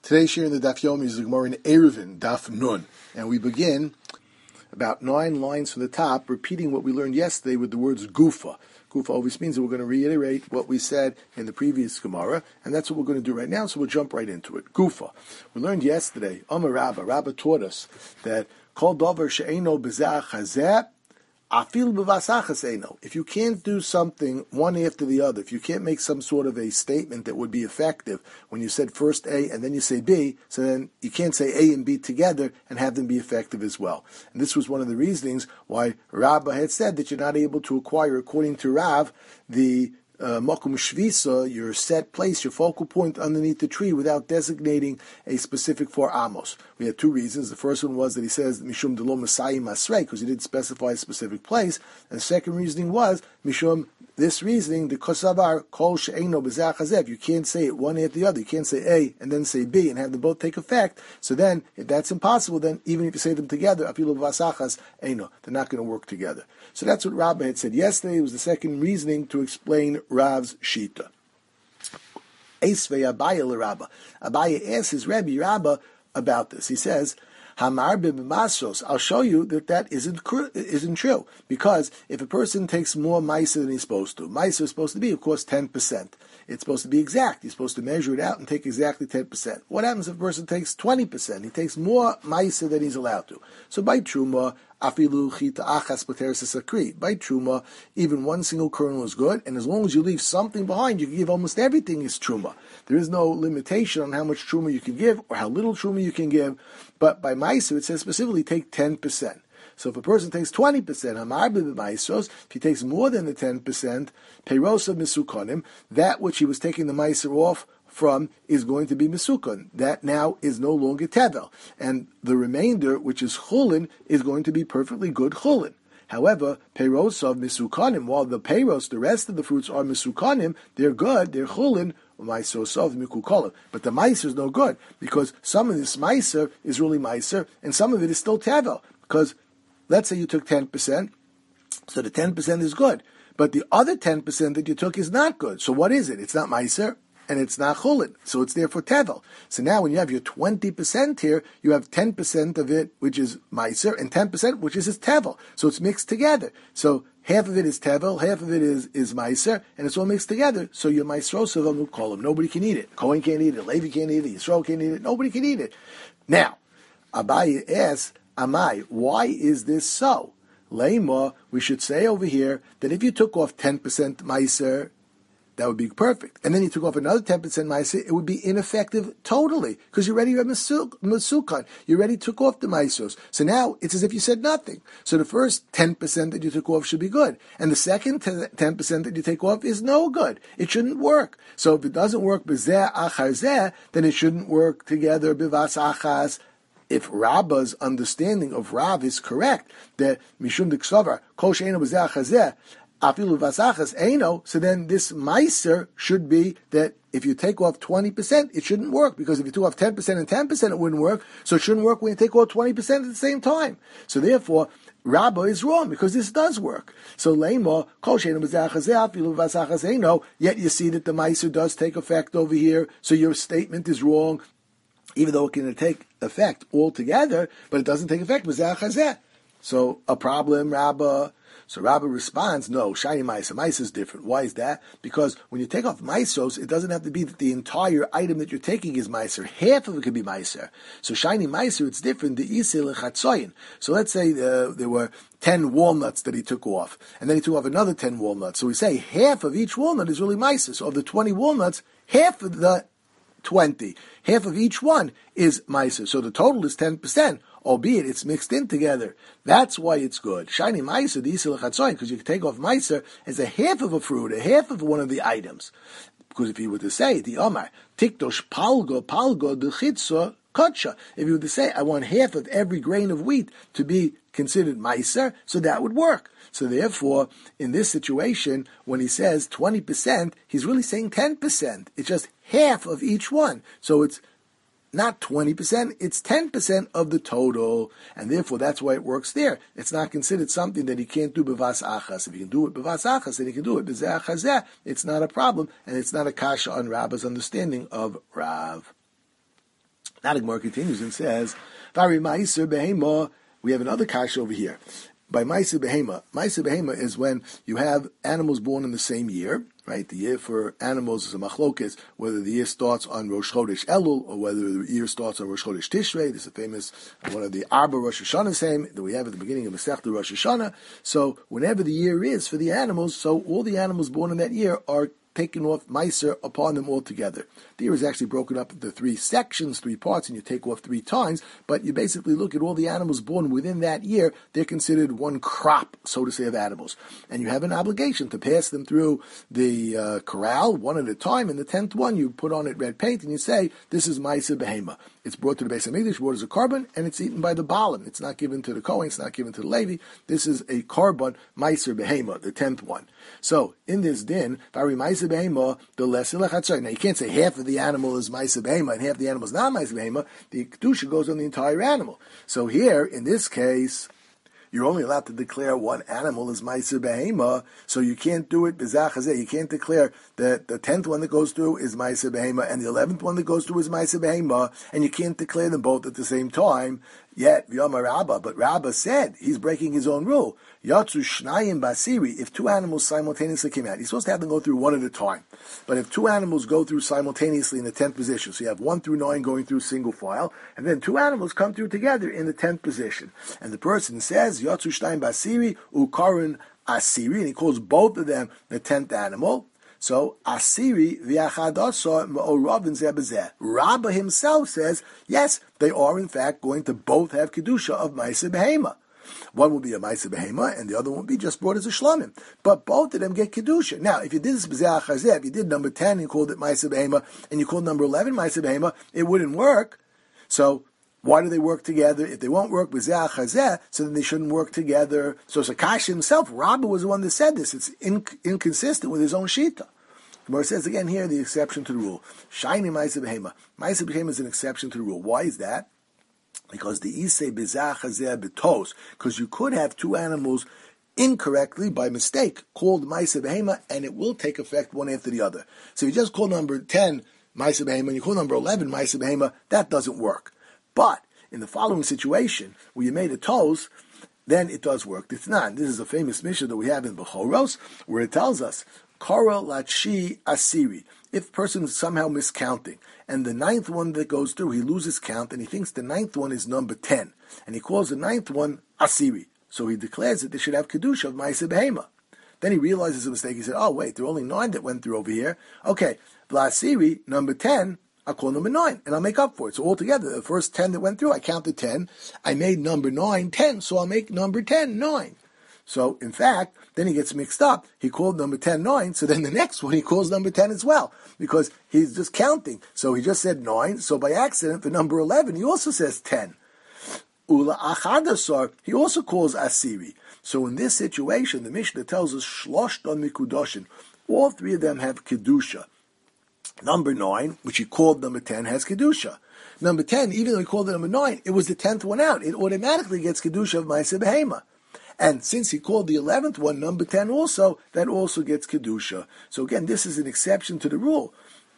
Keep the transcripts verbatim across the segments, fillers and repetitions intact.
Today's share in the Daf Yomi is the Gemara in Eruvin, Daf Nun. And we begin about nine lines from the top, repeating what we learned yesterday with the words Gufa. Gufa always means that we're going to reiterate what we said in the previous Gemara, and that's what we're going to do right now, so we'll jump right into it. Gufa. We learned yesterday, Amar Rabba, Rabba taught us that Kol Dover She'eno B'zeh Chazeh, Afil b'vasachas eino. If you can't do something one after the other, if you can't make some sort of a statement that would be effective when you said first A and then you say B, so then you can't say A and B together and have them be effective as well. And this was one of the reasonings why Rabbah had said that you're not able to acquire, according to Rav, the Uh, Mokum Shvisa, your set place, your focal point underneath the tree, without designating a specific for Amos. We had two reasons. The first one was that he says Mishum Delo Masai Masrei, because he didn't specify a specific place. And the second reasoning was Mishum, this reasoning, the Kosavar Kol She'eno B'zeh Chazeh. You can't say it one after the other. You can't say A and then say B and have them both take effect. So then, if that's impossible, then even if you say them together, Afilu V'asachas Eino, they're not going to work together. So that's what Rabbah had said yesterday. It was the second reasoning to explain Rav's Shita. Esvei Abaya l'Rabba. Abaya asks his Rebbe Rabba about this. He says, Hamar b'masos. I'll show you that that isn't isn't true, because if a person takes more ma'aser than he's supposed to, ma'aser is supposed to be, of course, ten percent. It's supposed to be exact. He's supposed to measure it out and take exactly ten percent. What happens if a person takes twenty percent? He takes more ma'aser than he's allowed to. So by truma, afilu chita achas b'teres sakri. By truma, even one single kernel is good, and as long as you leave something behind, you can give almost everything is truma. There is no limitation on how much truma you can give or how little truma you can give. But by ma'aser, it says specifically take ten percent. So if a person takes twenty percent, if he takes more than the ten percent, peirosa misukonim, that which he was taking the ma'aser off from is going to be misukon. That now is no longer tevel. And the remainder, which is chulin, is going to be perfectly good chulin. However, peiros of misukanim, while the peiros, the rest of the fruits are misukanim, they're good, they're chulin, ma'isosov mikukolim. But the ma'aser is no good, because some of this ma'aser is really ma'aser, and some of it is still tevel. Because let's say you took ten percent, so the ten percent is good. But the other ten percent that you took is not good. So what is it? It's not ma'aser, and it's not chulin. So it's therefore tevel. So now when you have your twenty percent here, you have ten percent of it, which is ma'aser, and ten percent, which is tevel. So it's mixed together. So half of it is tevel, half of it is, is ma'aser, and it's all mixed together. So your ma'aserosov amukolim, nobody can eat it. Kohen can't eat it, Levi can't eat it, Yisrael can't eat it, nobody can eat it. Now, Abaye asks, Amai, why is this so? Leima, we should say over here that if you took off ten percent ma'aser, that would be perfect. And then you took off another ten percent ma'aser, it would be ineffective totally, because you already have masukan. You already took off the ma'asos. So now it's as if you said nothing. So the first ten percent that you took off should be good. And the second ten percent that you take off is no good. It shouldn't work. So if it doesn't work b'zeh achar zeh, then it shouldn't work together b'vas achas. If Rabbah's understanding of Rav is correct, that Mishum Diksovar, Kol She'eno B'zeh Chazeh, Afilu Vasachas Eino, so then this ma'aser should be that if you take off twenty percent, it shouldn't work, because if you took off ten percent and ten percent, it wouldn't work, so it shouldn't work when you take off twenty percent at the same time. So therefore, Rabbah is wrong, because this does work. So Leima, Kol She'eno B'zeh Chazeh, Afilu Vasachas Eino, yet you see that the ma'aser does take effect over here, so your statement is wrong, even though it can take effect altogether, but it doesn't take effect. So a problem, Rabbah. So Rabbah responds, no, shiny ma'aser. Ma'aser is different. Why is that? Because when you take off ma'asos, it doesn't have to be that the entire item that you're taking is ma'aser. Half of it could be ma'aser. So shiny ma'aser, it's different. The isil lechatzoyin. So let's say uh, there were ten walnuts that he took off, and then he took off another ten walnuts. So we say half of each walnut is really ma'aser. So of the twenty walnuts, half of the twenty. Half of each one is ma'aser. So the total is ten percent, albeit it's mixed in together. That's why it's good. Shiny ma'aser, the isil chatzoyin, because you can take off ma'aser as a half of a fruit, a half of one of the items. Because if you were to say, the Omar, tikdosh palgo, palgo, the chitzah, Kotsha. If you were to say, I want half of every grain of wheat to be considered ma'aser, so that would work. So therefore, in this situation, when he says twenty percent, he's really saying ten percent. It's just half of each one. So it's not twenty percent, it's ten percent of the total. And therefore, that's why it works there. It's not considered something that he can't do b'vas achas. If he can do it b'vas achas, then he can do it b'zeh achazeh. It's not a problem, and it's not a kasha on Rabbah's understanding of Rav. Now the Gemara continues and says, Vari Ma'aser Behema, we have another kasha over here. By Ma'aser Behema, Ma'aser Behema is when you have animals born in the same year, right? The year for animals is a machlokes, whether the year starts on Rosh Chodesh Elul or whether the year starts on Rosh Chodesh Tishrei. This is a famous, one of the Arba Rosh Hashanah same that we have at the beginning of Masechta Rosh Hashanah. So whenever the year is for the animals, so all the animals born in that year are taken off Meiser upon them altogether. The year is actually broken up into three sections, three parts, and you take off three times, but you basically look at all the animals born within that year, they're considered one crop, so to say, of animals. And you have an obligation to pass them through the uh, corral, one at a time, and the tenth one, you put on it red paint, and you say, this is Meiser Behema. It's brought to the Beis HaMikdash, brought as a carbon, and it's eaten by the Baalim. It's not given to the Kohen, it's not given to the Levi. This is a carbon, Meiser Behema, the tenth one. So, in this din, Vari Meiser Behema, the lesser lechatzar. Now, you can't say half of the animal is Meiser Behema and half the animal is not Meiser Behema. The Kedusha goes on the entire animal. So here, in this case, you're only allowed to declare one animal as Meiser Behema, so you can't do it B'zach Hazeh. You can't declare that the tenth one that goes through is Meiser Behema and the eleventh one that goes through is Meiser Behema, and you can't declare them both at the same time. Yet, V'yomar Rabba, but Rabba said, he's breaking his own rule. Yatsu Shnayim Basiri, if two animals simultaneously came out, he's supposed to have them go through one at a time. But if two animals go through simultaneously in the tenth position, so you have one through nine going through single file, and then two animals come through together in the tenth position. And the person says, Yatsu Shnayim Basiri, Ukarun Asiri, and he calls both of them the tenth animal. So, Asiri v'yachadasa ma'oravin zebazeh. Rabba himself says, yes, they are in fact going to both have Kedusha of Meiser Behema. One will be a Meiser Behema, and the other will be just brought as a Shlomim. But both of them get Kedusha. Now, if you did this B'zeh Chazeh, if you did number ten and called it Meiser Behema, and you called number eleven Meiser Behema, it wouldn't work. So, why do they work together? If they won't work with Zeh Chazeh, so then they shouldn't work together. So Sakash himself, Rabba was the one that said this. It's in, inconsistent with his own Shita. Gemara says again here, the exception to the rule. Shiny Meiser Behema. Meiser Behema is an exception to the rule. Why is that? Because the Isei B'zeh Chazeh B'tos, because you could have two animals incorrectly, by mistake, called Meiser Behema, and it will take effect one after the other. So if you just call number ten Meiser Behema, and you call number eleven Meiser Behema, that doesn't work. But in the following situation, where you made a tos, then it does work. It's not. This is a famous mission that we have in Bechoros, where it tells us, Kara Lachi Asiri. If a person is somehow miscounting, and the ninth one that goes through, he loses count, and he thinks the ninth one is number ten, and he calls the ninth one Asiri. So he declares that they should have Kedusha of Meiser Behema. Then he realizes a mistake. He said, oh, wait, there are only nine that went through over here. Okay, V'asiri, number ten, I'll call number nine, and I'll make up for it. So altogether, the first ten that went through, I counted ten. I made number nine ten, so I'll make number ten nine. So, in fact, then he gets mixed up. He called number ten nine, so then the next one he calls number ten as well, because he's just counting. So he just said nine, so by accident, the number eleven, he also says ten. Ula achadasar, he also calls Asiri. So in this situation, the Mishnah tells us, Shloshton mikudoshin, all three of them have Kedusha. Number nine, which he called number ten, has Kedusha. Number ten, even though he called it number nine, it was the tenth one out. It automatically gets Kedusha of Meiser Behema. And since he called the eleventh one, number ten also, that also gets Kedusha. So again, this is an exception to the rule.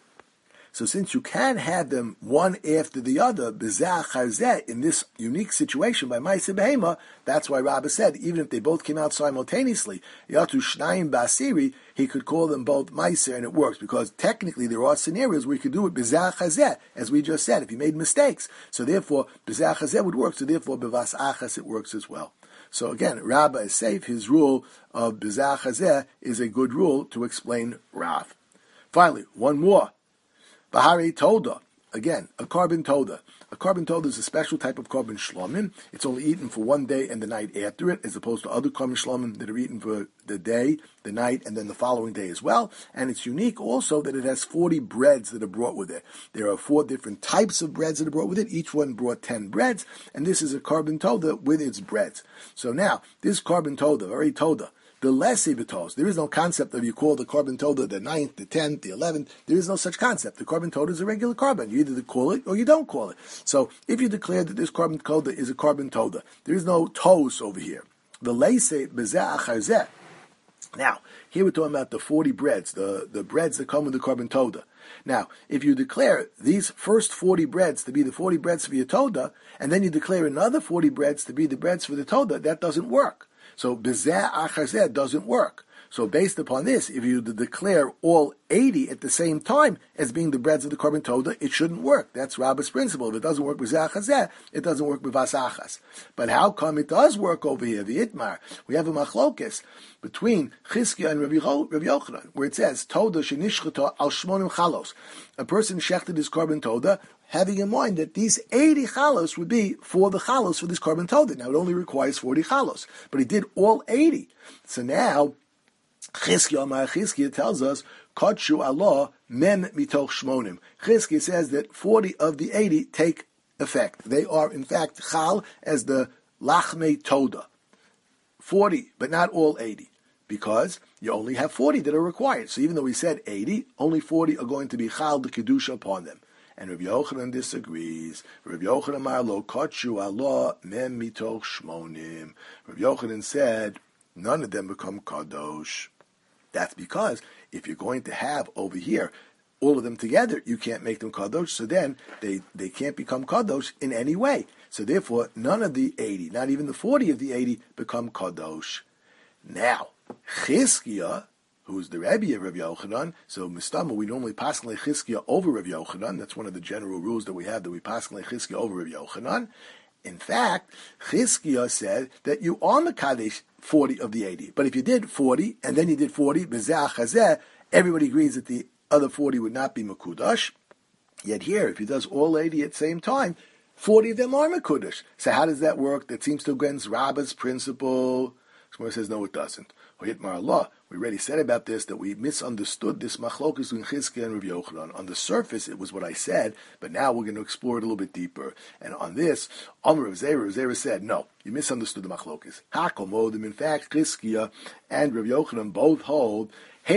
So since you can have them one after the other, B'zeh Chazeh, in this unique situation by Meiser Behema, that's why Rabbi said, even if they both came out simultaneously, Yatu Shnayim Basiri, he could call them both Meiser, and it works, because technically there are scenarios where you could do it B'zeh Chazeh, as we just said, if he made mistakes. So therefore, B'zeh Chazeh would work, so therefore, B'vas Achas it works as well. So again, Rabbah is safe. His rule of B'zeh Chazeh is a good rule to explain Rav. Finally, one more. Bahari Toda. Again, a carbon Toda. A carbon Toda is a special type of carbon shlomim. It's only eaten for one day and the night after it, as opposed to other carbon shlomim that are eaten for the day, the night, and then the following day as well. And it's unique also that it has forty breads that are brought with it. There are four different types of breads that are brought with it. Each one brought ten breads, and this is a carbon Toda with its breads. So now, this carbon Toda, very Toda, the less ibitos. There is no concept of you call the carbon Toda the ninth, the tenth, the eleventh. There is no such concept. The carbon Toda is a regular carbon. You either call it or you don't call it. So if you declare that this carbon Toda is a carbon Toda, there is no tos over here. The leise bezeh achar. Now, here we're talking about the forty breads, the, the breads that come with the carbon Toda. Now, if you declare these first forty breads to be the forty breads for your Toda, and then you declare another forty breads to be the breads for the Toda, that doesn't work. So, bezeh achar zeh doesn't work. So based upon this, if you declare all eighty at the same time as being the breads of the Korban Toda, it shouldn't work. That's Rabba's principle. If it doesn't work with Zeh, it doesn't work with Vasachas. But how come it does work over here? The Itmar, we have a machlokes between Chizkiah and Rabbi Yochanan, where it says, Toda shenishchata al shmonim chalos. A person shechted his Korban Toda, having in mind that these eighty chalos would be for the chalos for this Korban Toda. Now it only requires forty chalos, but he did all eighty. So now, Chizkiah Chizkiah tells us, Kodshu Allah mem mitoch shmonim. Chizkiah says that forty of the eighty take effect. They are, in fact, chal as the lachmei toda. forty, but not all eighty. Because you only have forty that are required. So even though we said eighty, only forty are going to be chal the kedusha upon them. And Rabbi Yochanan disagrees. Rabbi Yochanan marlo Kodshu Allah mem mitoch shmonim. Rabbi Yochanan said, none of them become kadosh. That's because if you're going to have over here all of them together, you can't make them kadosh, so then they, they can't become kadosh in any way. So therefore, none of the eighty, not even the forty of the eighty, become kadosh. Now, Chizkiah, who's the Rebbe of Rabbi Yochanan, so Mistama, we normally pass like Chizkiah over Rabbi Yochanan. That's one of the general rules that we have, that we pass like Chizkiah over Rabbi Yochanan. In fact, Chizkiah said that you are Mekadesh forty of the eighty. But if you did forty, and then you did forty, Bezeh Chazeh, everybody agrees that the other forty would not be Mekudash. Yet here, if he does all eighty at the same time, forty of them are Mekudash. So how does that work? That seems to go against Rabba's principle. Shmuel says, no, it doesn't. Oyitmar Allah, we already said about this, that we misunderstood this machlokus in Chizkiah and Rabbi Yochanan. On the surface, it was what I said, but now we're going to explore it a little bit deeper. And on this, Amr of Zera, Zera said, no, you misunderstood the machlokus. Hakomodim, in fact, Chizkiah and Rabbi Yochanan both hold in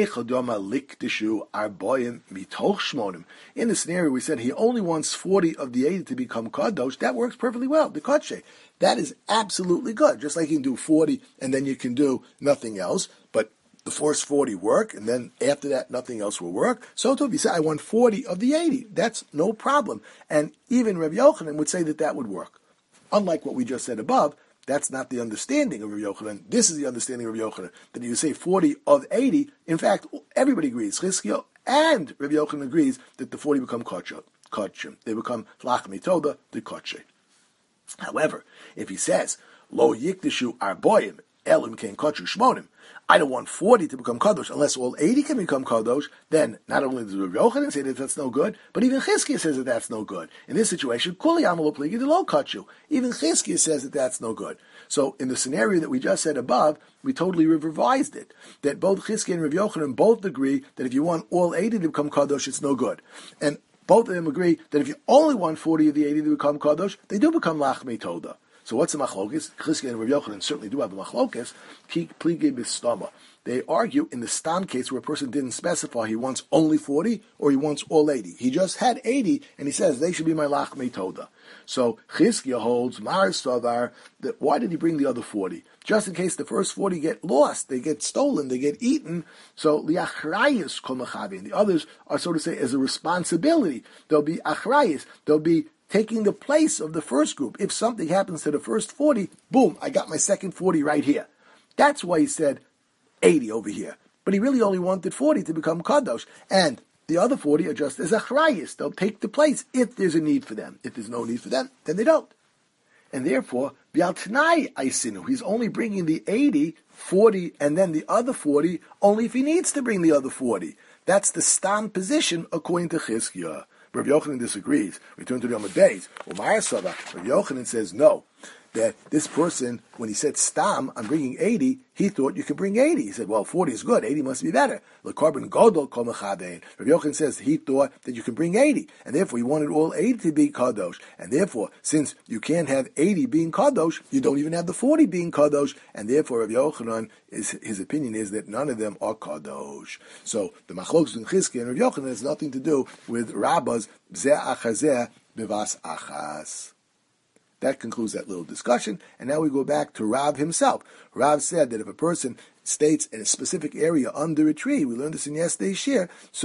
the scenario we said he only wants forty of the eighty to become kadosh. That works perfectly well. The kodshe. That is absolutely good. Just like you can do forty and then you can do nothing else. But the first forty work, and then after that nothing else will work. So too, if you say I want forty of the eighty, that's no problem. And even Rabbi Yochanan would say that that would work. Unlike what we just said above, that's not the understanding of Rabbi Yochanan. This is the understanding of Rabbi Yochanan, that you say forty of eighty. In fact, everybody agrees. Chizkiah and Rabbi Yochanan agrees that the forty become kodshim. They become lachmei toda, the kodshe. However, if he says, lo yikdishu arboim, elim ken kodshu shmonim, I don't want forty to become kadosh unless all eighty can become kadosh, then not only does Rabbi Yochanan say that that's no good, but even Chizkiah says that that's no good. In this situation, kuli amalo pligi de lo kadshu. Even Chizkiah says that that's no good. So in the scenario that we just said above, we totally revised it. That both Chizkiah and Rabbi Yochanan both agree that if you want all eighty to become kadosh, it's no good. And both of them agree that if you only want forty of the eighty to become kadosh, they do become lachmei toda. So what's the machlokes? Chizkiah and Rabbi Yochanan certainly do have a machlokes. Pligi b'stama. They argue in the stam case where a person didn't specify he wants only forty or he wants all eighty. He just had eighty, and he says they should be my lachmei toda. So Chizkiah holds Mar Savar that why did he bring the other forty? Just in case the first forty get lost, they get stolen, they get eaten. So liachrayis kol machavin. The others are, so to say, as a responsibility. They'll be achrayis. They'll be taking the place of the first group. If something happens to the first forty, boom, I got my second forty right here. That's why he said eighty over here. But he really only wanted forty to become kadosh. And the other forty are just as achrayis. They'll take the place if there's a need for them. If there's no need for them, then they don't. And therefore, Bialtanai Aisinu, he's only bringing the eighty, forty, and then the other forty, only if he needs to bring the other forty. That's the stam position according to Chizkiah. Rabbi Yochanan disagrees. We turn to the Yom Beis. Umar Sava. Rabbi Yochanan says no. That this person, when he said stam, I'm bringing eighty, he thought you could bring eighty. He said, well, forty is good, eighty must be better. The carbon godol kol mechadein. Rabbi Yochanan says he thought that you can bring eighty, and therefore he wanted all eighty to be kadosh. And therefore, since you can't have eighty being kadosh, you don't even have the forty being kadosh, and therefore Rabbi Yochanan, is, his opinion is that none of them are kadosh. So the machlokes in Chizkiah and Rabbi Yochanan has nothing to do with Rabba's zeh achazeh bivas achas. That concludes that little discussion, and now we go back to Rav himself. Rav said that if a person states in a specific area under a tree, we learned this in yesterday's shir, so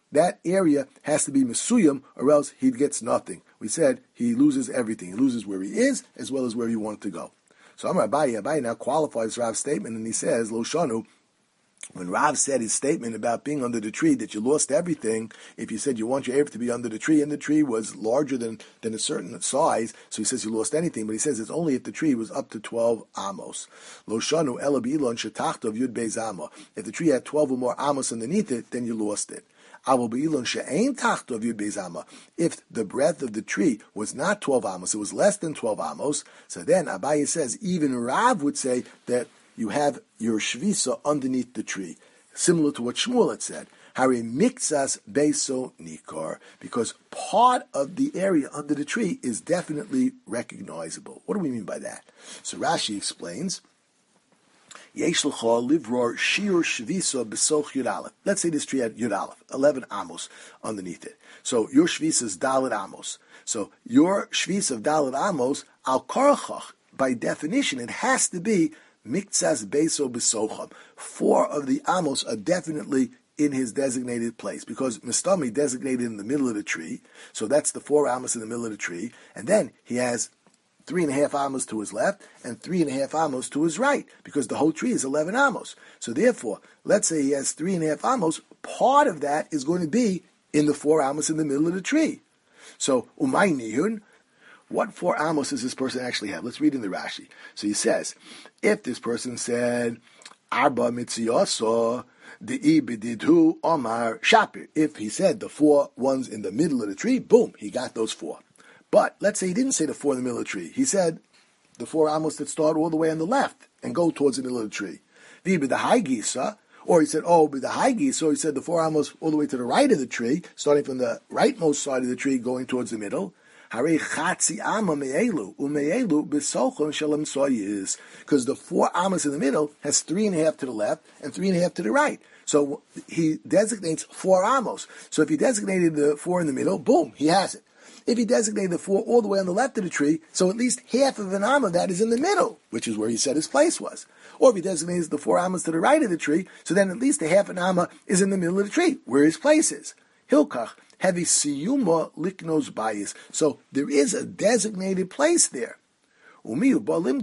that area has to be mesuyam, or else he gets nothing. We said he loses everything. He loses where he is as well as where he wanted to go. So Amar Abaye, Abaye now qualifies Rav's statement, and he says, Lo shanu, when Rav said his statement about being under the tree, that you lost everything, if you said you want your Erev to be under the tree, and the tree was larger than, than a certain size, so he says you lost anything, but he says it's only if the tree was up to twelve amos. Lo shanu ela b'ilon shetachtav yud beis amma. If the tree had twelve or more amos underneath it, then you lost it. If the breadth of the tree was not twelve amos, it was less than twelve amos, so then Abaye says, even Rav would say that you have your shvisa underneath the tree, similar to what Shmuel had said. Hari mixas beso nikar, because part of the area under the tree is definitely recognizable. What do we mean by that? So Rashi explains, Yesh l'cha livror shiur shvisa besoch yud aleph. Let's say this tree had yud aleph, eleven amos underneath it. So your shvisa is dalet amos. So your shvisa of dalet amos, al karachach, by definition, it has to be miktsas beso besocham. Four of the amos are definitely in his designated place, because Mistami designated in the middle of the tree, so that's the four amos in the middle of the tree, and then he has three and a half amos to his left and three and a half amos to his right, because the whole tree is eleven amos. So therefore, let's say he has three and a half amos, part of that is going to be in the four amos in the middle of the tree. So, umay nihun, what four amos does this person actually have? Let's read in the Rashi. So he says, if this person said, Arba mitziyoso, the ibididhu omar shapir. If he said the four ones in the middle of the tree, boom, he got those four. But let's say he didn't say the four in the middle of the tree. He said the four amos that start all the way on the left and go towards the middle of the tree. The ibidahai gisa, or he said, oh, but the high gisa, so he said the four amos all the way to the right of the tree, starting from the rightmost side of the tree, going towards the middle. Because the four amos in the middle has three and a half to the left and three and a half to the right. So he designates four amos. So if he designated the four in the middle, boom, he has it. If he designated the four all the way on the left of the tree, so at least half of an amma of that is in the middle, which is where he said his place was. Or if he designates the four ammas to the right of the tree, so then at least a half an amma is in the middle of the tree, where his place is. Hilkach, heavy siyuma liknos bayis. So there is a designated place there. However, like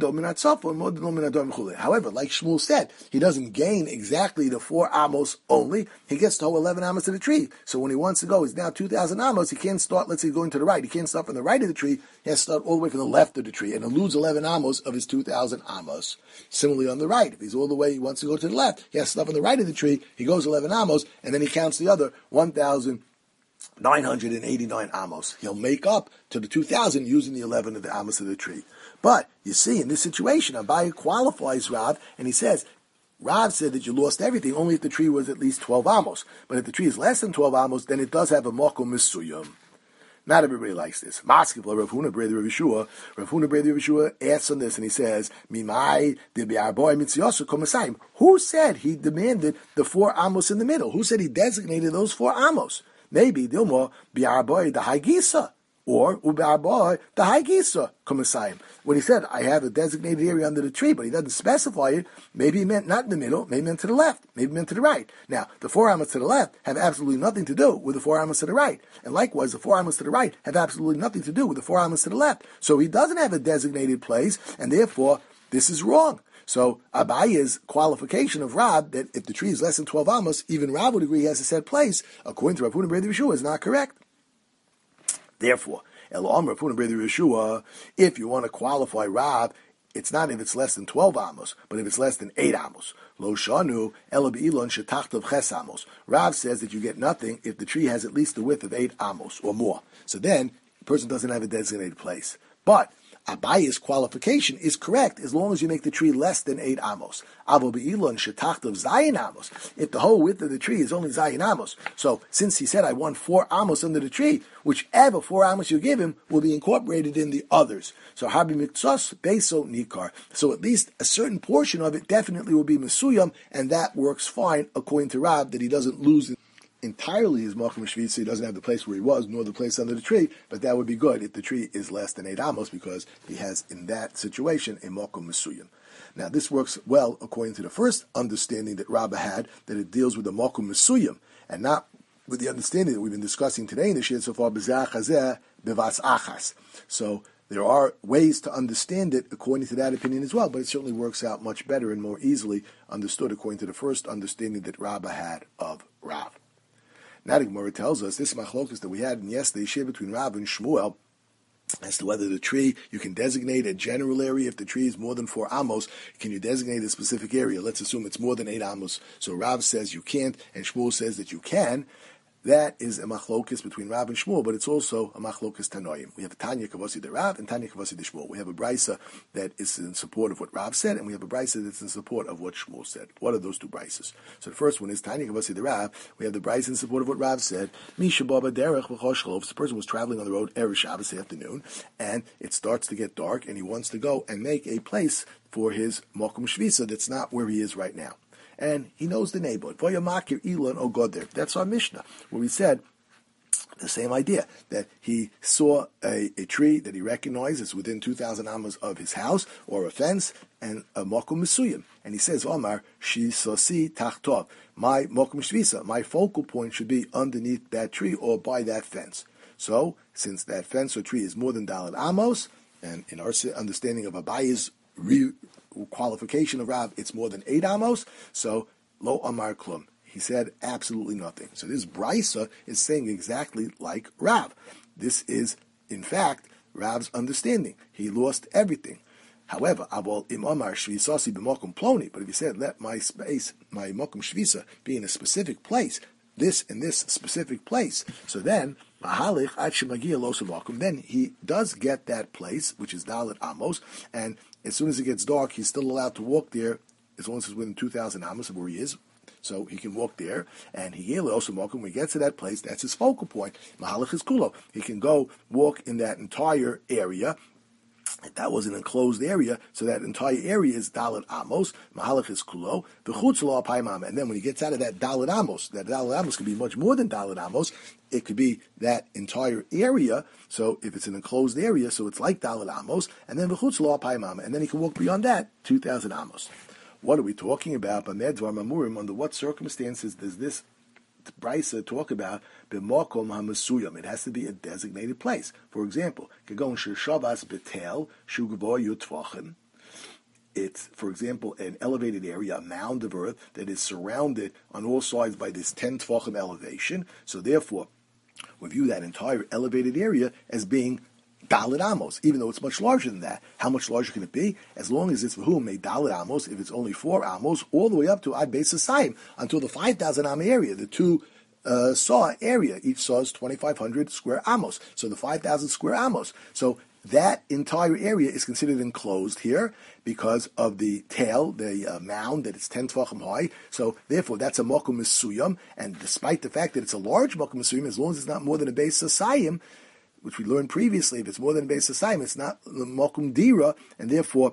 Shmuel said, he doesn't gain exactly the four amos only. He gets to eleven amos to the tree. So when he wants to go, he's now two thousand amos. He can't start, let's say, going to the right. He can't start from the right of the tree. He has to start all the way from the left of the tree and he'll lose eleven amos of his two thousand amos. Similarly on the right, if he's all the way, he wants to go to the left. He has to start on the right of the tree. He goes eleven amos and then he counts the other one thousand nine hundred eighty-nine amos. He'll make up to the two thousand using the eleven of the amos of the tree. But, you see, in this situation, Abaye qualifies Rav, and he says, Rav said that you lost everything only if the tree was at least twelve amos. But if the tree is less than twelve amos, then it does have a mokum misuyum. Not everybody likes this. Maskipla, Rav Huna Brei Rav Yeshua, Rav Huna Brei Rav Yeshua asks on this, and he says, Mimai de bi'arboy mitziyosu komisayim. Who said he demanded the four amos in the middle? Who said he designated those four amos? Maybe Dilma bi'arboy the haigisa. Or ube'arboy the haigisa komisayim. When he said, I have a designated area under the tree, but he doesn't specify it, maybe he meant not in the middle, maybe he meant to the left, maybe he meant to the right. Now, the four amos to the left have absolutely nothing to do with the four amos to the right. And likewise, the four amos to the right have absolutely nothing to do with the four amos to the left. So he doesn't have a designated place, and therefore, this is wrong. So Abaye's qualification of Rab, that if the tree is less than twelve amos, even Rab would agree he has a set place, according to Rav Huna Brei Yeshua, is not correct. Therefore, El Omer Rav Huna Brei Yeshua, if you want to qualify Rab, it's not if it's less than twelve amos, but if it's less than eight amos. Lo shanu ela beilon shetachtav ches amos. Rav says that you get nothing if the tree has at least the width of eight amos or more. So then, the person doesn't have a designated place. But Abaye's qualification is correct as long as you make the tree less than eight amos. Avo beilon shetachtav zayin amos. If the whole width of the tree is only zayin amos, so since he said I want four amos under the tree, whichever four amos you give him will be incorporated in the others. So habi miktzos beso nikar. So at least a certain portion of it definitely will be mesuyam, and that works fine according to Rab, that he doesn't lose it entirely his Mokum Shvitz. He doesn't have the place where he was, nor the place under the tree, but that would be good if the tree is less than eight amos, because he has, in that situation, a Mokum Mesuyim. Now, this works well according to the first understanding that Rabbah had, that it deals with the Mokum Mesuyim, and not with the understanding that we've been discussing today in the Shir so far, b'zeh chazeh b'vas achas. So there are ways to understand it according to that opinion as well, but it certainly works out much better and more easily understood according to the first understanding that Rabbah had of Rav. Now the Gemara tells us this machlokus that we had in yesterday's Shir between Rav and Shmuel as to whether the tree, you can designate a general area. If the tree is more than four amos, can you designate a specific area? Let's assume it's more than eight amos. So Rav says you can't, and Shmuel says that you can. That is a machlokus between Rav and Shmuel, but it's also a machlokus tanoim. We have a Tanya Kavasi de Rav and Tanya Kavasi de Shmuel. We have a brisa that is in support of what Rav said, and we have a brisa that's in support of what Shmuel said. What are those two brises? So the first one is Tanya Kavasi de Rav. We have the brisa in support of what Rav said. Misha baba derech v'chosh. If the person was traveling on the road erev Shabbos afternoon, and it starts to get dark, and he wants to go and make a place for his mokum shvisa that's not where he is right now. And he knows the neighborhood. That's our Mishnah, where we said the same idea, that he saw a, a tree that he recognizes within two thousand amos of his house, or a fence, and a mokum mesuyim. And he says, Omar, shisasi tachtov. My mokum shvisa, my focal point should be underneath that tree or by that fence. So, since that fence or tree is more than Dalet Amos, and in our understanding of Abaye's re- qualification of Rav, it's more than eight amos, so lo amar klum. He said absolutely nothing. So this brisa is saying exactly like Rav. This is, in fact, Rav's understanding. He lost everything. However, abol im amar shvisasi b'mokum ploni, but if he said, let my space, my mokum shvisa, be in a specific place, this and this specific place, so then Mahalich ad shemagia losavakum. Then he does get that place, which is Dalet Amos, and as soon as it gets dark, he's still allowed to walk there as long as it's within two thousand amos of where he is. So he can walk there, and he losavakum. When he gets to that place, that's his focal point. Mahalich is kulo. He can go walk in that entire area. That was an enclosed area, so that entire area is Dalet Amos, Mahalach is Kulo, V'chutz lo apaymam. And then when he gets out of that Dalet Amos, that Dalet Amos can be much more than Dalet Amos, it could be that entire area, so if it's an enclosed area, so it's like Dalet Amos, and then V'chutz lo apaymam, and then he can walk beyond that, two thousand Amos. What are we talking about? B'medvar mamurim, under what circumstances does this brisa talk about b'makom hamasuyam? It has to be a designated place. For example, kagon sheshavas betel shugavo yutvachim. It's, for example, an elevated area, a mound of earth that is surrounded on all sides by this ten tvachim elevation. So therefore, we view that entire elevated area as being Dalet Amos, even though it's much larger than that. How much larger can it be? As long as it's who made Dalet Amos, if it's only four Amos, all the way up to Ad Beis Hasayim, until the five thousand Am area, the two uh, saw area. Each saw is twenty-five hundred square Amos. So the five thousand square Amos. So that entire area is considered enclosed here because of the tail, the uh, mound that is ten tvachim high. So therefore, that's a mokum mesuyam. And despite the fact that it's a large mokum mesuyam, as long as it's not more than a Beis Hasayim, which we learned previously, if it's more than a Beis Hasayim, it's not the mokum dira, and therefore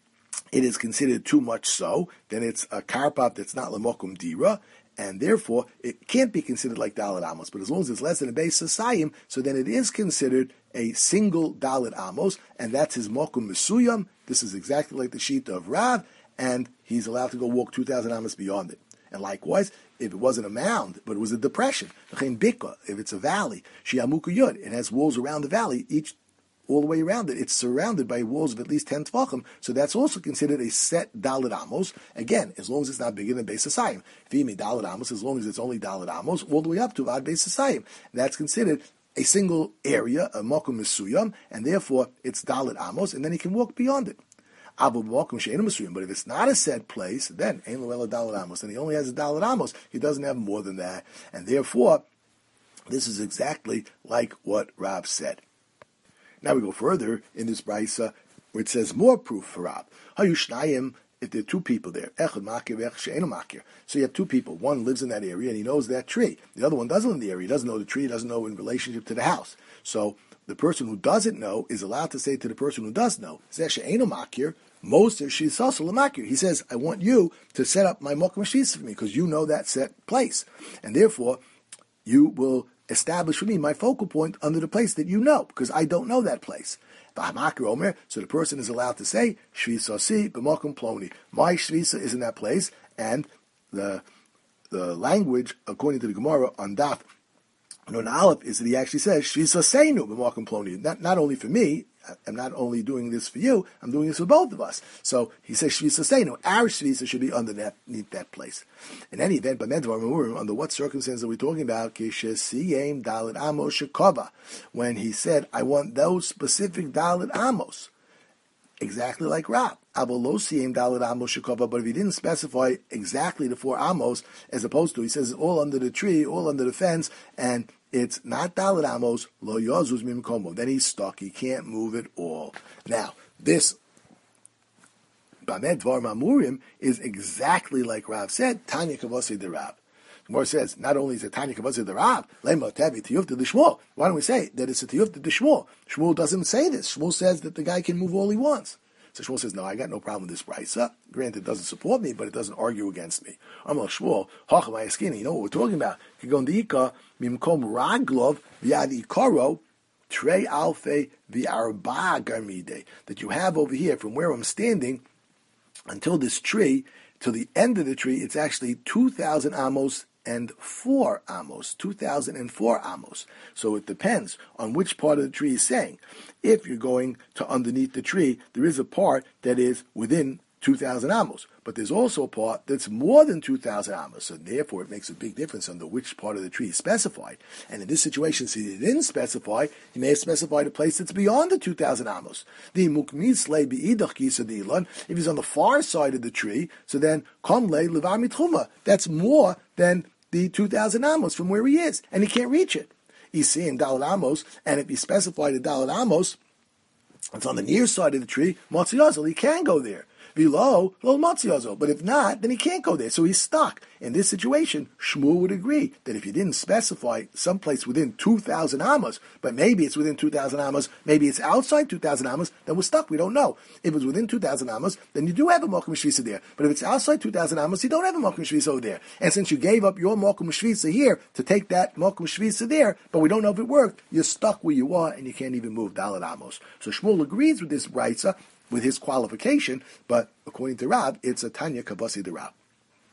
it is considered too much so. Then it's a karpap that's not lemokum dira, and therefore it can't be considered like Dalet Amos. But as long as it's less than a Beis Hasayim, so then it is considered a single Dalet Amos, and that's his mokum mesuyam. This is exactly like the sheet of Rav, and he's allowed to go walk two thousand amos beyond it. And likewise, if it wasn't a mound, but it was a depression, if it's a valley, shiamuku yud, it has walls around the valley, each all the way around it. It's surrounded by walls of at least ten tvachim, so that's also considered a set Dalet Amos. Again, as long as it's not bigger than Beis Hasayim. V'imi Dalet Amos, as long as it's only Dalet Amos, all the way up to Ad Beis Hasayim. That's considered a single area, a mokum mesuyam, and therefore it's Dalet Amos, and then he can walk beyond it. But if it's not a set place, then Ein Lo Ela Dalet Amos, and he only has a Dalet Amos, he doesn't have more than that, and therefore this is exactly like what Rav said. Now we go further in this brisa where it says more proof for Rav. Hayushnayim, if there are two people there, Echad Makir, Echad She'enu Makir. So you have two people. One lives in that area and he knows that tree. The other one doesn't live in the area. He doesn't know the tree. He doesn't know in relationship to the house. So the person who doesn't know is allowed to say to the person who does know, Zeh She'enu Makir, Moser Shisasa L'Makir. He says, I want you to set up my Mokum Shisa for me because you know that set place. And therefore, you will establish for me my focal point under the place that you know, because I don't know that place. So the person is allowed to say, Shvisasi b'mokum ploni. My shvisa is in that place, and the the language, according to the Gemara on Daf Nun Aleph is that he actually says, Shvisa Seinu b'Malkum Ploni. Not, not only for me, I'm not only doing this for you, I'm doing this for both of us. So he says, Shvisa Seinu. Our Shvisa should be underneath that place. In any event, under what circumstances are we talking about? When he said, I want those specific Dalit Amos. Exactly like Rab. But if he didn't specify exactly the four amos, as opposed to, he says, all under the tree, all under the fence, and it's not Dalit amos, lo yazuz mimkomo. Then he's stuck. He can't move it all. Now, this Bamed Dvar Mamurim is exactly like Rav said, Tanya Kavasi de Rab. Gemara says, not only is it Tanya Kavasi de Rab, Lema Tavi Tiyufta de Shmuel. Why don't we say that it's a Tiyufta de Shmuel? Shmuel doesn't say this. Shmuel says that the guy can move all he wants. So Shmuel says, no, I got no problem with this brisa. Granted, it doesn't support me, but it doesn't argue against me. I'm like, Shmuel, Hachamayaskini, you know what we're talking about. Kigon Diika, Mimkom Raglov, Viadi Karo, Trey Alfe, Viarba Garmide. That you have over here, from where I'm standing until this tree, till the end of the tree, it's actually two thousand amos and four amos, two thousand and four amos. So it depends on which part of the tree is saying. If you're going to underneath the tree, there is a part that is within two thousand amos, but there's also a part that's more than two thousand amos. So therefore, it makes a big difference under which part of the tree is specified. And in this situation, since he didn't specify, he may have specified a place that's beyond the two thousand amos. The mukmislei beidach kisadilan. If he's on the far side of the tree, so then komlei levar mitchuma. That's more than the two thousand amos from where he is, and he can't reach it. He's seeing Dalit Amos, and if he specified a Dalit Amos, it's on the near side of the tree, Matziyazel, he can go there. Below, lo Matziyazel. But if not, then he can't go there, so he's stuck. In this situation, Shmuel would agree that if you didn't specify someplace within two thousand amos, but maybe it's within two thousand amos, maybe it's outside two thousand amos, then we're stuck, we don't know. If it's within two thousand amos, then you do have a Mokum Shvisa there. But if it's outside two thousand amos, you don't have a Mokum Shvisa over there. And since you gave up your Mokum Shvisa here to take that Mokum Shvisa there, but we don't know if it worked, you're stuck where you are and you can't even move Dalit Amos. So Shmuel agrees with this Braisa, with his qualification, but according to Rab, it's a Tanya Kabasi de Rab.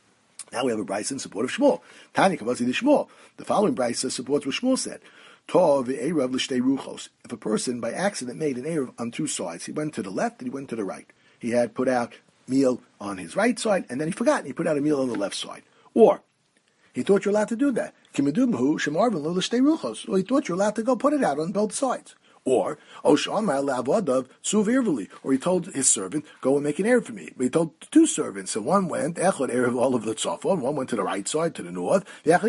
Now we have a Braisa in support of Shmuel. Tanya Kabasi de Shmuel. The following Braisa supports what Shmuel said. Tov ve'erav l'shtei ruchos. If a person by accident made an Erev on two sides, he went to the left and he went to the right. He had put out meal on his right side, and then he forgot and he put out a meal on the left side. Or he thought you're allowed to do that. Kimedumhu shemarvin lo l'shtei ruchos. Or he thought you're allowed to go put it out on both sides. Or, or he told his servant, go and make an Erev for me. But he told two servants, so one went, Echad Erev all of the Tzafon, one went to the right side, to the north,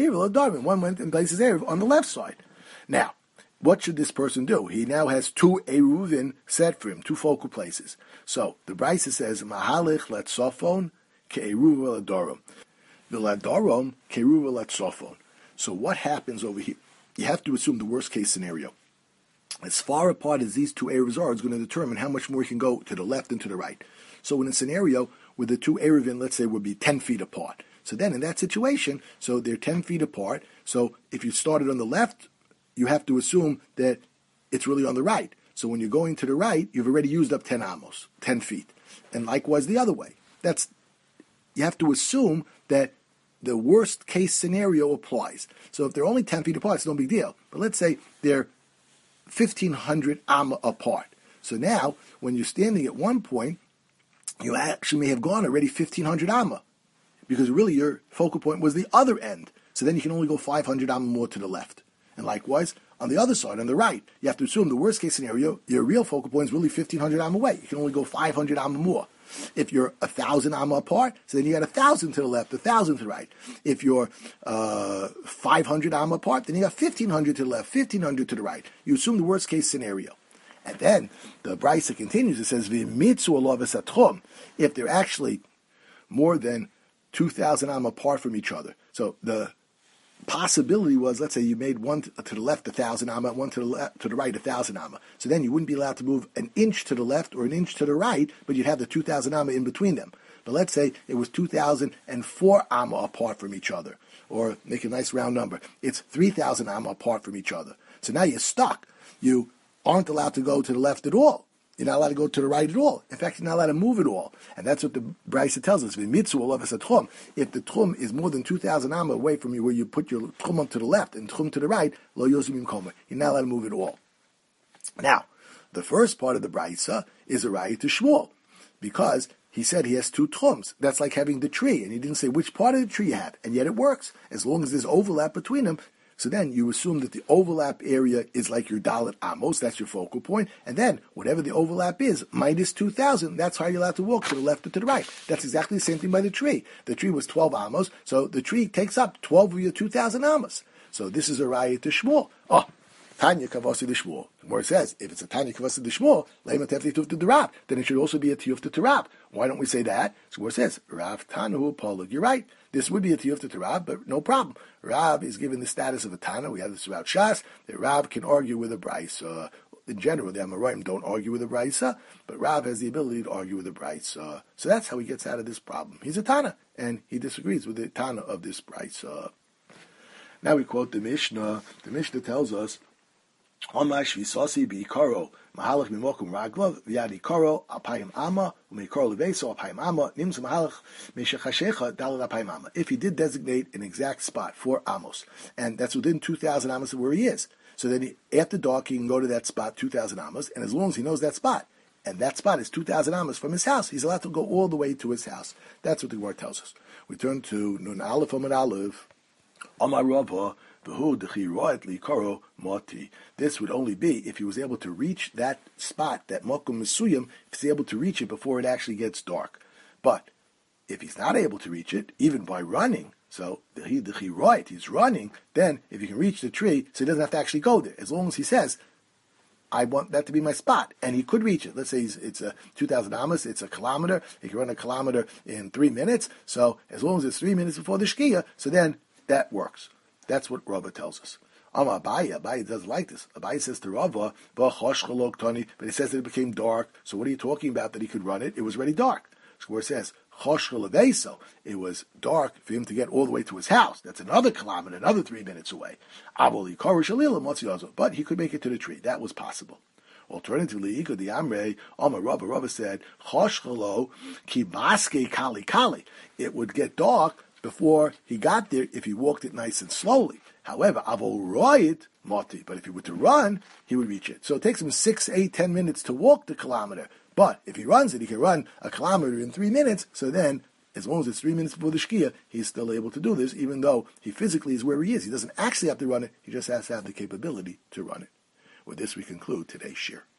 one went and placed his Erev on the left side. Now, what should this person do? He now has two Eruvin set for him, two focal places. So, the Braisa says, Mahalich let Tzafon ke'eruv l'adarom. V'ladarom ke'eruv l'tzafon. So what happens over here? You have to assume the worst case scenario. As far apart as these two Erevs are, it's going to determine how much more he can go to the left and to the right. So in a scenario where the two Erevin, let's say, would be ten feet apart. So then in that situation, so they're ten feet apart. So if you started on the left, you have to assume that it's really on the right. So when you're going to the right, you've already used up ten amos, ten feet. And likewise the other way. That's, you have to assume that the worst case scenario applies. So if they're only ten feet apart, it's no big deal. But let's say they're fifteen hundred amma apart. So now, when you're standing at one point, you actually may have gone already fifteen hundred amma, because really your focal point was the other end. So then you can only go five hundred amma more to the left. And likewise, on the other side, on the right, you have to assume the worst case scenario, your real focal point is really fifteen hundred amma away. You can only go five hundred amma more. If you're a thousand amma apart, so then you got a thousand to the left, a thousand to the right. If you're uh, five hundred amma apart, then you got fifteen hundred to the left, fifteen hundred to the right. You assume the worst case scenario. And then the Braisa continues, it says, if they're actually more than two thousand amma apart from each other. So the possibility was, let's say you made one to, to the left a thousand amma, one to the left, to the right a thousand amma. So then you wouldn't be allowed to move an inch to the left or an inch to the right, but you'd have the two thousand amma in between them. But let's say it was two thousand four amma apart from each other, or make a nice round number. It's three thousand amma apart from each other. So now you're stuck. You aren't allowed to go to the left at all. you're not allowed to go to the right at all. In fact, you're not allowed to move at all. And that's what the Brisa tells us. If the tchum is more than two thousand amma away from you, where you put your tchum to the left and tchum to the right, lo yosem yimkoma. You're not allowed to move at all. Now, the first part of the Brisa is a raya to Shmuel, because he said he has two tchums. That's like having the tree, and he didn't say which part of the tree you have, and yet it works. As long as there's overlap between them, so then you assume that the overlap area is like your dalet amos, that's your focal point, and then whatever the overlap is, minus two thousand, that's how you're allowed to walk, to the left or to the right. That's exactly the same thing by the tree. The tree was twelve amos, so the tree takes up twelve of your two thousand amos. So this is a raya to Shmuel. Oh, Tanya Kavasi the Shmuel. Where it says, if it's a Tanya Kavasi the Shmuel, Lema Tefti Tuf to the Rab, then it should also be a Tiyuf to the Rab. Why don't we say that? So where it says, Rav Tanu Polug. You're right. This would be a Tiyuf to the Rab, but no problem. Rav is given the status of a Tana. We have this about Shas. The Rav can argue with a Brisa. Uh, in general, the Amoraim don't argue with a Brisa, but Rav has the ability to argue with a Brisa. So that's how he gets out of this problem. He's a Tana, and he disagrees with the Tana of this Brisa. Now we quote the Mishnah. The Mishnah tells us, Omash visasi biikaro mahalach mimokum raglav v'yadi karo apayim ama umeikaro leveso apayim ama nimsa mahalach meshachashecha dalad apayim ama. If he did designate an exact spot for amos, and that's within two thousand amos of where he is, so then he, after dark he can go to that spot two thousand amos, and as long as he knows that spot, and that spot is two thousand amos from his house, he's allowed to go all the way to his house. That's what the word tells us. We turn to Nun Aleph Amud Aleph. Amar Rava. This would only be if he was able to reach that spot, that mokum mesuyim, if he's able to reach it before it actually gets dark. But if he's not able to reach it, even by running, so he's running, then if he can reach the tree, so he doesn't have to actually go there. As long as he says, I want that to be my spot, and he could reach it. Let's say he's, it's a two thousand amos, it's a kilometer, he can run a kilometer in three minutes, so as long as it's three minutes before the shkia, so then that works. That's what Rava tells us. Amma Abaye, Abaye doesn't like this. Abaye says to Rava, but he says that it became dark. So what are you talking about that he could run it? It was already dark. So where it says it was dark for him to get all the way to his house. That's another kilometer, another three minutes away. But he could make it to the tree. That was possible. Alternatively, the Amre, Amma Rava, Rava said, kali kali. It would get dark before he got there if he walked it nice and slowly. However, avol royit moti, but if he were to run, he would reach it. So it takes him six, eight, ten minutes to walk the kilometer. But if he runs it, he can run a kilometer in three minutes. So then, as long as it's three minutes before the shkia, he's still able to do this, even though he physically is where he is. He doesn't actually have to run it. He just has to have the capability to run it. With this, we conclude today's shir.